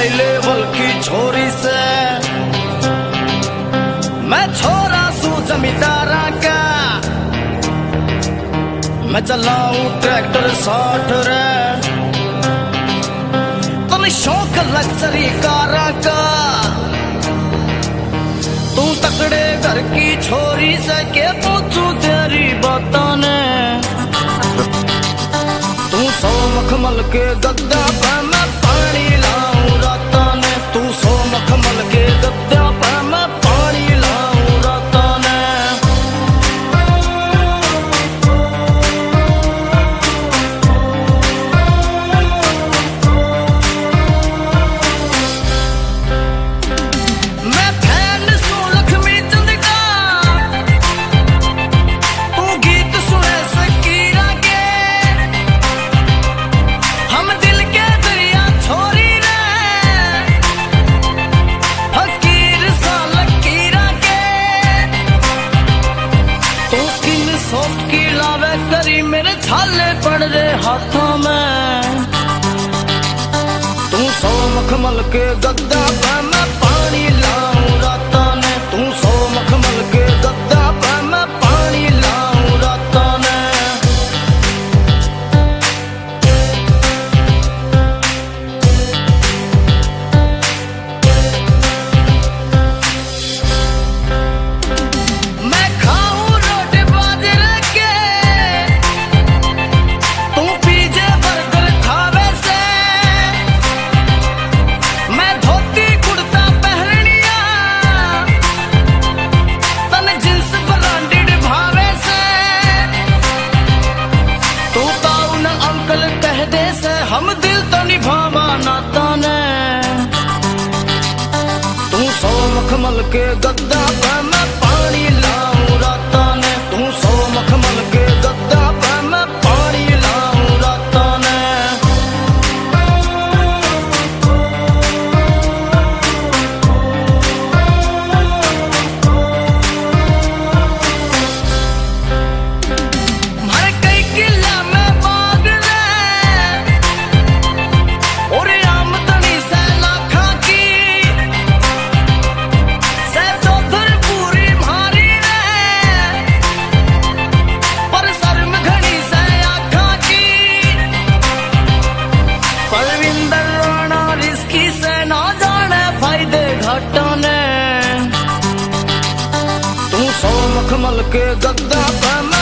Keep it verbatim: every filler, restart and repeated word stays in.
High level की छोरी से मैं छोरा सू जमींदारा का, मैं चलाऊं ट्रैक्टर साठ रे, तने शौक लग्जरी कारा का। तू तकड़े घर की छोरी से के पूछू तेरी बातों ने, तू सौ मखमल के गद्दा पे मैं पानी लाऊं रातों ने, तू सौ मखमल के गद्दा पे मैं पानी लाऊं रातों ने। मैं फैन सू लक्ष्मी चंद का, तू गीत सुने सकीरा के, हम दिल के दरिया छोरी रे, फकीर सा लकीरा के। तू स्किन सॉफ्ट की लावे करी मेरे छाले पड़ रहे हाथों में, तू सौ मखमल के गद्दा पे मैं पानी लाऊं रातों ने, तू सौ मखमल के गद्दा पे मैं पानी लाऊं रातों ने। मैं खाऊं रोटी बाजरे के, तू पिज़्ज़ा बर्गर खावे से, मैं धोती कुर्ता पहननिया, तन जींस ब्रांडेड भावे से। तू ताऊ न अंकल कह दे से, हम दिल तो निभावा नाता ने, तू सौ मखमल के गद्दा पे मैं पानी लाऊं रातों ने, तू सौ मखमल के गद्दा पे मैं पानी लाऊं रातों ने। मारे कई किला में बाग रे, और आमदनी से लाखा की, से चौधर पूरी मारी रे, पर शर्म घनी से आखा की। परविंदर राणा रिस्की से ना जाने फायदे घाटा ने, तू सौ मखमल के गद्दा पे मैं